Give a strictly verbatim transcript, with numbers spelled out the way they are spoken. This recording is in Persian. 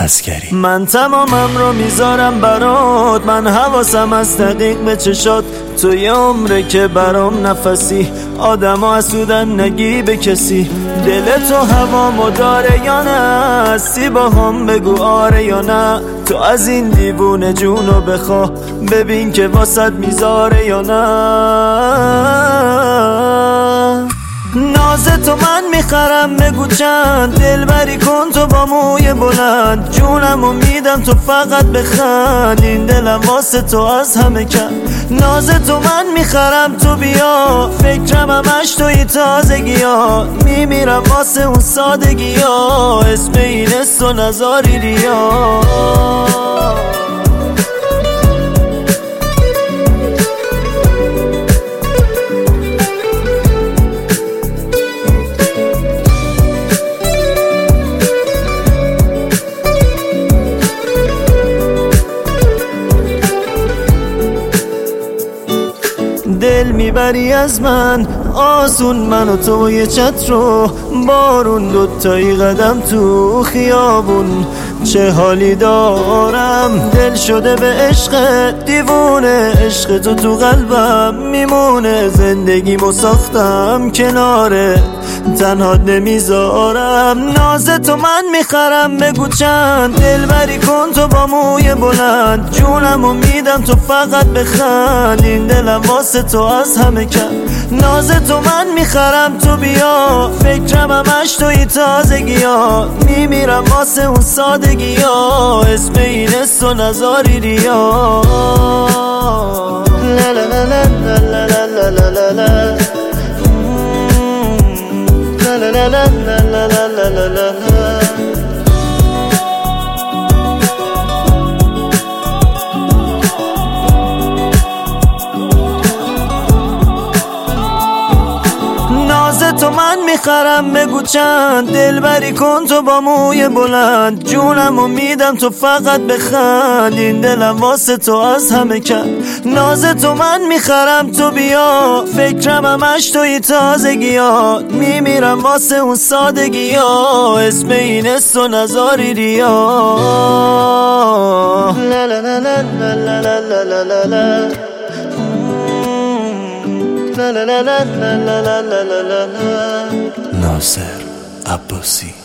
عسگری. من تمامم رو میذارم برات، من حواسم از دقیق به چشات، تو یه عمره که برام نفسی، آدم ها حسودن نگی به کسی، دل تو هوامو داره یا نه، هستی با هم بگو آره یا نه، تو از این دیوونه جونو بخوا، ببین که واسط میذاره یا نه. ناز تو من میخرم بگو چند، دلبری کن تو با موی بلند، جونمو میدم تو فقط بخند، این دلم واسه تو از همه کن. ناز تو من میخرم تو بیا، فکرم همش توی تازگی ها، میمیرم واسه اون سادگی ها، اسم این است و نزاری ریا. دل میبری از من آسون، من و تو یه چت رو بارون، دوتایی قدم تو خیابون، چه حالی دارم، دل شده به عشق دیوونه، عشق تو تو قلبم میمونه، زندگیمو ساختم کناره، تنها نمیذارم. ناز تو من میخرم بگو چند، دلبری کن تو با موی بلند، جونمو میدم تو فقط بخند، این دلم واسه تو از همه کن. ناز تو من میخرم تو بیا، فکرم همش توی تازگی ها، میمیرم واسه اون سادگی ها، اسم این است و نزاری ریا. لا لا لا لا لا لا لا لا لا لا لا لا لا لا لا لا لا. ناز تو من میخرم بگو چند، دلبری کن تو با موی بلند، جونمو میدم تو فقط بخند، این دلم واسه تو از همه کن. ناز تو من میخرم تو بیا، فکرم همش توی تازگی ها، میمیرم واسه اون سادگی ها، اسم این است و نزاری ریا. لا لا لا لا لا لا لا لا لا. ناصر عباسی.